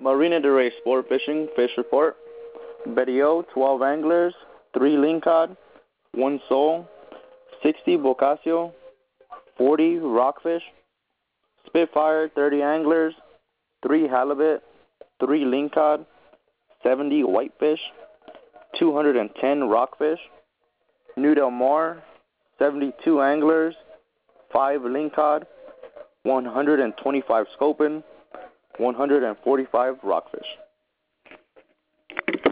Marina de Rey Sport Fishing Fish Report. Betty O, 12 anglers, 3 lingcod, 1 sole, 60 bocasio, 40 rockfish. Spitfire, 30 anglers, 3 halibut, 3 lingcod, 70 whitefish, 210 rockfish. New Del Mar, 72 anglers, 5 lingcod, 125 sculpin, 145 rockfish.